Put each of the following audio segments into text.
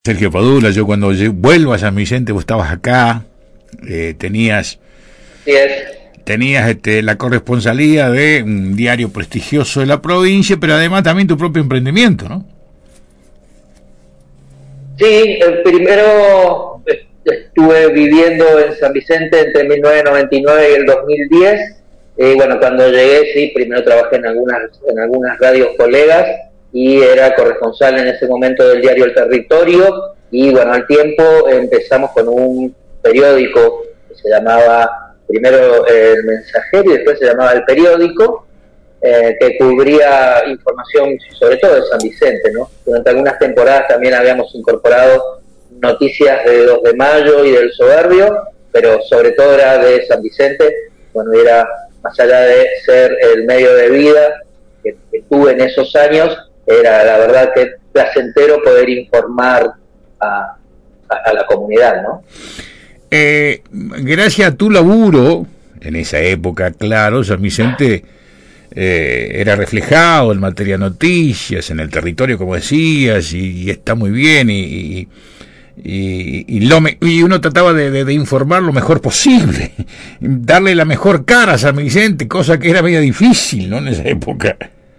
Sergio Padula, yo cuando vuelvo a San Vicente, vos estabas acá, tenías Sí, es. la corresponsalía de un diario prestigioso de la provincia, pero además también tu propio emprendimiento, ¿no? Sí, primero estuve viviendo en San Vicente entre 1999 y el 2010. Bueno, cuando llegué, sí, primero trabajé en algunas radios colegas y era corresponsal en ese momento del diario El Territorio. Y bueno, al tiempo empezamos con un periódico que se llamaba primero El Mensajero y después se llamaba El Periódico, que cubría información sobre todo de San Vicente, ¿no? Durante algunas temporadas también habíamos incorporado noticias de 2 de Mayo y del Soberbio, pero sobre todo era de San Vicente. Bueno, era, más allá de ser el medio de vida que tuve en esos años, era la verdad que placentero poder informar a la comunidad, ¿no? Gracias a tu laburo, en esa época, claro, San Vicente era reflejado en materia de noticias, en el territorio, como decías, y está muy bien, y uno trataba de informar lo mejor posible, darle la mejor cara a San Vicente, cosa que era medio difícil, ¿no?, en esa época.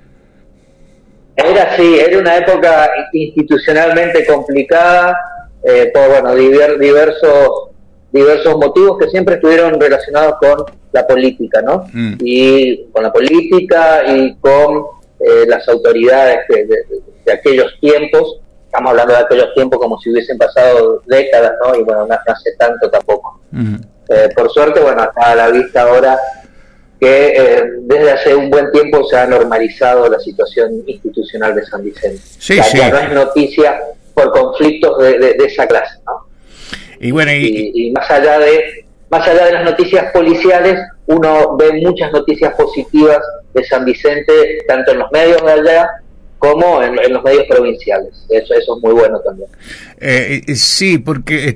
Era así, era una época institucionalmente complicada, por bueno, diversos motivos que siempre estuvieron relacionados con la política, ¿no? Y con la política y con las autoridades de aquellos tiempos. Estamos hablando de aquellos tiempos como si hubiesen pasado décadas, ¿no? Y bueno, no hace tanto tampoco. Por suerte, bueno, está a la vista ahora que desde hace un buen tiempo se ha normalizado la situación institucional de San Vicente. Sí, ya, sí. Ya no es noticia por conflictos de esa clase, ¿no? Y bueno, Y más allá de las noticias policiales, uno ve muchas noticias positivas de San Vicente, tanto en los medios de allá como en los medios provinciales. Eso es muy bueno también. Sí, porque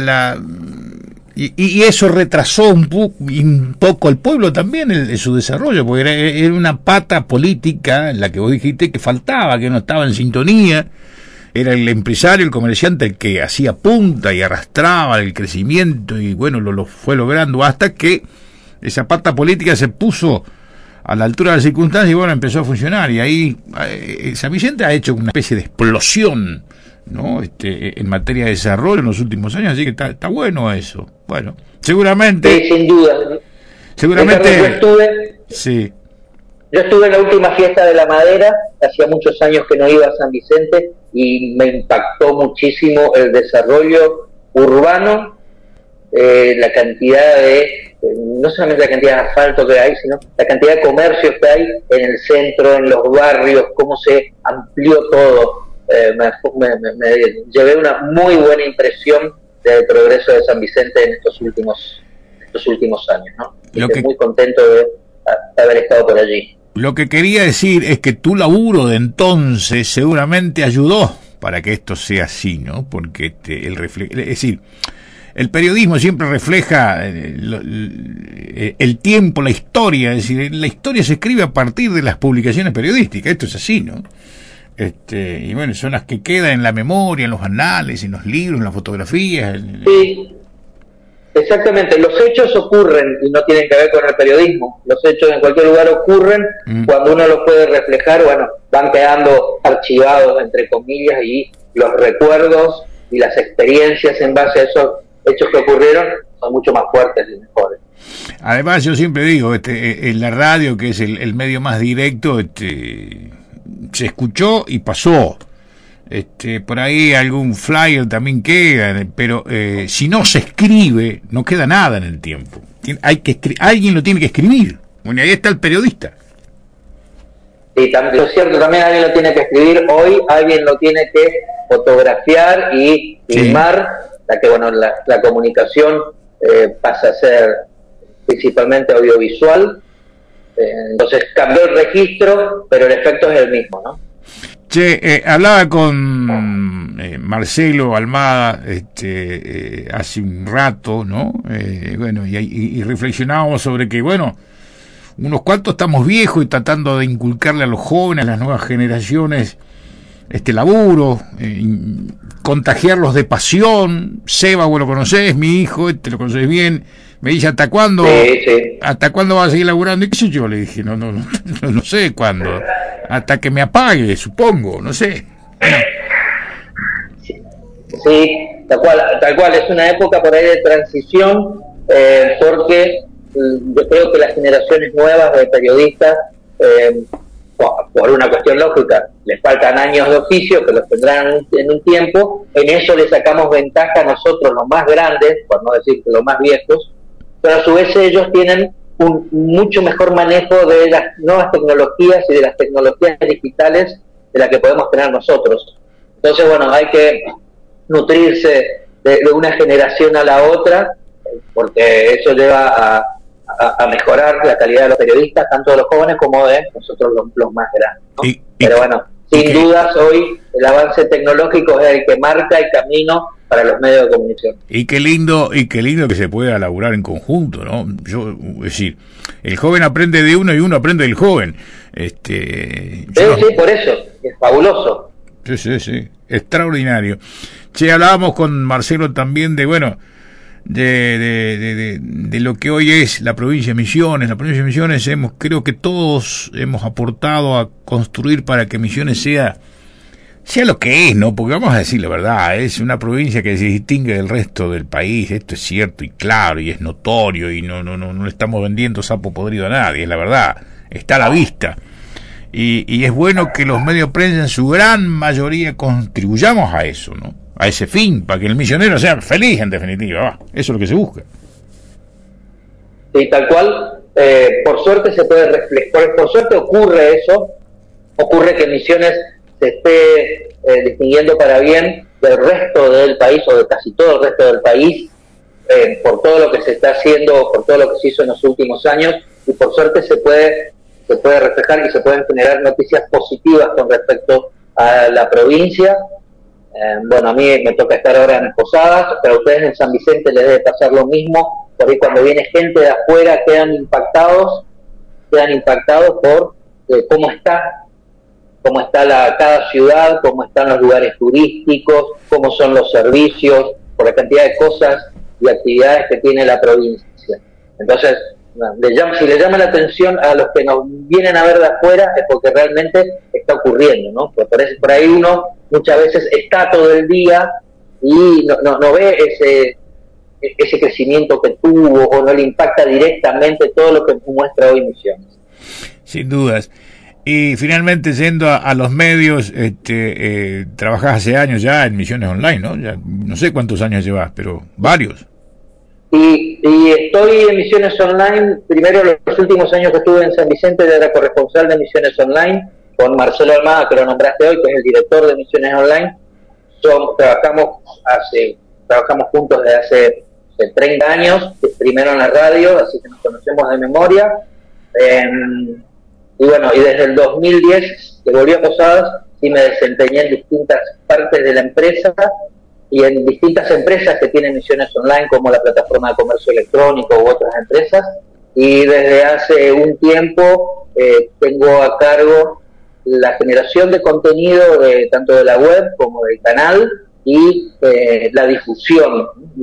y eso retrasó un poco al pueblo también en su desarrollo, porque era una pata política, la que vos dijiste, que faltaba, que no estaba en sintonía. Era el empresario, el comerciante, el que hacía punta y arrastraba el crecimiento, y bueno, lo fue logrando hasta que esa pata política se puso a la altura de las circunstancias y bueno, empezó a funcionar. Y ahí San Vicente ha hecho una especie de explosión, ¿no?, en materia de desarrollo en los últimos años, así que está bueno eso. Bueno, seguramente. Sí, sin duda. Seguramente. Sí. Yo estuve en la última fiesta de la madera, hacía muchos años que no iba a San Vicente y me impactó muchísimo el desarrollo urbano, la cantidad no solamente la cantidad de asfalto que hay, sino la cantidad de comercios que hay en el centro, en los barrios, cómo se amplió todo. Me llevé una muy buena impresión del progreso de San Vicente en estos últimos años, ¿no? Estoy muy contento de haber estado por allí. Lo que quería decir es que tu laburo de entonces seguramente ayudó para que esto sea así, ¿no? Porque es decir, el periodismo siempre refleja el tiempo, la historia, es decir, la historia se escribe a partir de las publicaciones periodísticas, esto es así, ¿no? Y bueno, son las que quedan en la memoria, en los anales, en los libros, en las fotografías. Sí. Exactamente, los hechos ocurren y no tienen que ver con el periodismo. Los hechos en cualquier lugar ocurren, cuando uno los puede reflejar, bueno, van quedando archivados, entre comillas, y los recuerdos y las experiencias en base a esos hechos que ocurrieron son mucho más fuertes y mejores. Además, yo siempre digo, en la radio, que es el medio más directo, se escuchó y pasó. Por ahí algún flyer también queda, pero si no se escribe, no queda nada en el tiempo. Alguien lo tiene que escribir. Bueno, ahí está el periodista. Sí, también, es cierto, también alguien lo tiene que escribir. Hoy alguien lo tiene que fotografiar y filmar, ya que bueno, la comunicación pasa a ser principalmente audiovisual. Entonces cambió el registro, pero el efecto es el mismo, ¿no? Che, hablaba con Marcelo Almada hace un rato, ¿no? Bueno, y reflexionábamos sobre que, bueno, unos cuantos estamos viejos y tratando de inculcarle a los jóvenes, a las nuevas generaciones, laburo, contagiarlos de pasión. Seba, vos lo conocés, mi hijo, lo conocés bien. Me dice, ¿hasta cuándo? Sí. ¿Hasta cuándo vas a seguir laburando? ¿Y qué sé yo? Le dije, no sé cuándo. Hasta que me apague, supongo, no sé. Sí, tal cual. Es una época por ahí de transición, porque yo creo que las generaciones nuevas de periodistas, por una cuestión lógica, les faltan años de oficio, que los tendrán en un tiempo. En eso le sacamos ventaja a nosotros, los más grandes, por no decir que los más viejos, pero a su vez ellos tienen un mucho mejor manejo de las nuevas tecnologías y de las tecnologías digitales de las que podemos tener nosotros. Entonces, bueno, hay que nutrirse de una generación a la otra, porque eso lleva a mejorar la calidad de los periodistas, tanto de los jóvenes como de nosotros los más grandes, ¿no? Pero bueno, sin dudas hoy el avance tecnológico es el que marca el camino para los medios de comunicación. Y qué lindo que se pueda laburar en conjunto, ¿no? Es decir, el joven aprende de uno y uno aprende del joven. Sí, por eso, es fabuloso. Sí, extraordinario. Che, hablábamos con Marcelo también de, bueno, de lo que hoy es la provincia de Misiones. La provincia de Misiones creo que todos hemos aportado a construir para que Misiones sea lo que es, ¿no? Porque vamos a decir la verdad, es una provincia que se distingue del resto del país. Esto es cierto y claro y es notorio, y no le estamos vendiendo sapo podrido a nadie, es la verdad, está a la vista. Y es bueno que los medios de prensa en su gran mayoría contribuyamos a eso, ¿no? A ese fin, para que el misionero sea feliz, en definitiva. Eso es lo que se busca. Sí, tal cual. Por suerte se puede reflejar, por suerte ocurre eso, ocurre que Misiones se esté distinguiendo para bien del resto del país, o de casi todo el resto del país, por todo lo que se está haciendo, por todo lo que se hizo en los últimos años, y por suerte se puede reflejar y se pueden generar noticias positivas con respecto a la provincia. Bueno, a mí me toca estar ahora en Posadas, pero a ustedes en San Vicente les debe pasar lo mismo. Por ahí cuando viene gente de afuera quedan impactados por cómo está cada ciudad, cómo están los lugares turísticos, cómo son los servicios, por la cantidad de cosas y actividades que tiene la provincia. Entonces, si le llama la atención a los que nos vienen a ver de afuera, es porque realmente está ocurriendo, ¿no? Por ahí uno muchas veces está todo el día y no ve ese crecimiento que tuvo, o no le impacta directamente todo lo que muestra hoy Misiones. Sin dudas. Y finalmente, yendo a los medios, trabajás hace años ya en Misiones Online, ¿no? Ya, no sé cuántos años llevas, pero varios. Y estoy en Misiones Online. Primero, los últimos años que estuve en San Vicente, era corresponsal de Misiones Online, con Marcelo Almada, que lo nombraste hoy, que es el director de Misiones Online. Trabajamos juntos desde hace 30 años, primero en la radio, así que nos conocemos de memoria. Y bueno, y desde el 2010, que volví a Posadas, sí me desempeñé en distintas partes de la empresa y en distintas empresas que tienen Misiones Online, como la plataforma de comercio electrónico u otras empresas. Y desde hace un tiempo tengo a cargo la generación de contenido tanto de la web como del canal, y la difusión.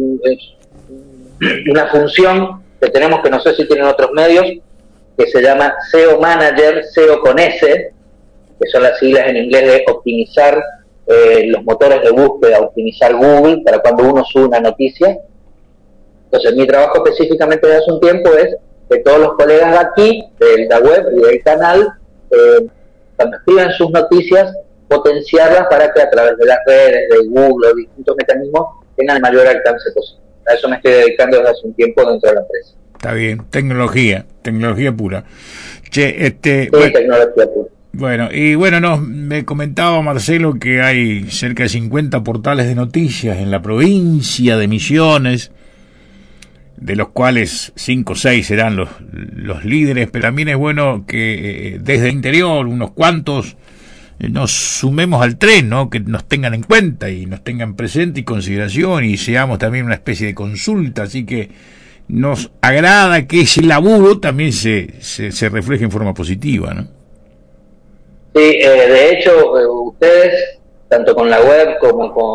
Una función que tenemos, que no sé si tienen otros medios, que se llama SEO Manager, SEO con S, que son las siglas en inglés de optimizar los motores de búsqueda, optimizar Google para cuando uno sube una noticia. Entonces mi trabajo específicamente de hace un tiempo es que todos los colegas de aquí, de la web y del canal, cuando escriban sus noticias, potenciarlas para que a través de las redes, de Google, o distintos mecanismos, tengan el mayor alcance posible. A eso me estoy dedicando desde hace un tiempo dentro de la empresa. Está bien, tecnología pura. Che, tecnología pura. Bueno, y bueno, me comentaba Marcelo que hay cerca de 50 portales de noticias en la provincia de Misiones, de los cuales 5 o 6 serán los líderes, pero también es bueno que desde el interior unos cuantos nos sumemos al tren, ¿no? Que nos tengan en cuenta y nos tengan presente y consideración, y seamos también una especie de consulta. Así que nos agrada que ese laburo también se refleje en forma positiva, ¿no? Sí, de hecho, ustedes, tanto con la web como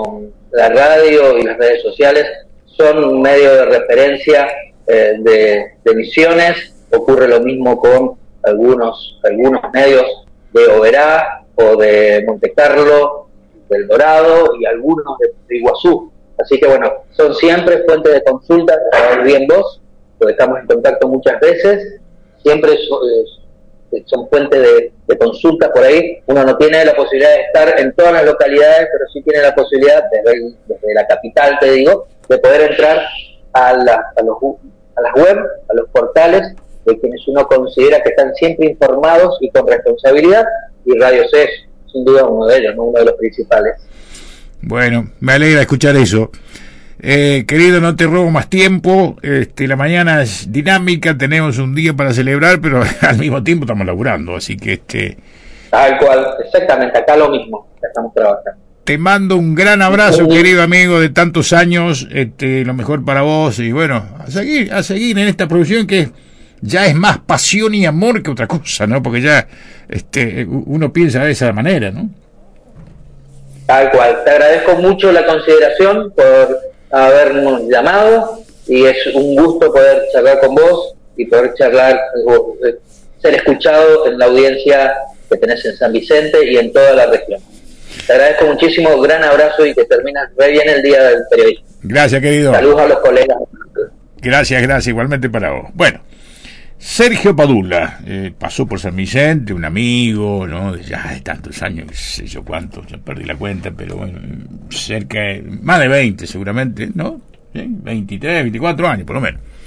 la radio y las redes sociales son un medio de referencia de Misiones. Ocurre lo mismo con algunos medios de Oberá o de Monte Carlo, del Dorado y algunos de Iguazú. Así que bueno, son siempre fuentes de consulta, bien vos, porque estamos en contacto muchas veces, siempre son fuentes de consulta por ahí. Uno no tiene la posibilidad de estar en todas las localidades, pero sí tiene la posibilidad, desde la capital te digo, de poder entrar a las web, a los portales de quienes uno considera que están siempre informados y con responsabilidad, y Radio C es sin duda uno de ellos, ¿no? Uno de los principales. Bueno, me alegra escuchar eso. Querido, no te robo más tiempo. La mañana es dinámica, tenemos un día para celebrar, pero al mismo tiempo estamos laburando, así que tal cual, exactamente, acá lo mismo, ya estamos trabajando. Te mando un gran abrazo, querido amigo de tantos años, lo mejor para vos, y bueno, a seguir en esta profesión que ya es más pasión y amor que otra cosa, ¿no? Porque ya uno piensa de esa manera, ¿no? Tal cual, te agradezco mucho la consideración por habernos llamado, y es un gusto poder charlar con vos y poder charlar, ser escuchado en la audiencia que tenés en San Vicente y en toda la región. Te agradezco muchísimo, gran abrazo y que terminas re bien el día del periodista. Gracias, querido. Saludos a los colegas. Gracias, igualmente para vos. Bueno, Sergio Padula, pasó por San Vicente, un amigo, ¿no? Ya de tantos años, no sé yo cuántos, ya perdí la cuenta, pero bueno, más de 20 seguramente, ¿no? ¿Sí? 23, 24 años por lo menos.